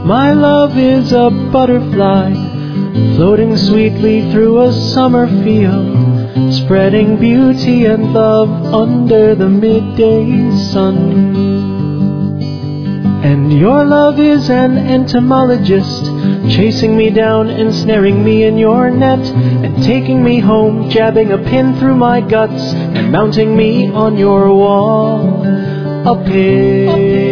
My love is a butterfly, floating sweetly through a summer field, spreading beauty and love under the midday sun. And your love is an entomologist, chasing me down, ensnaring me in your net, and taking me home, jabbing a pin through my guts, and mounting me on your wall. A pig.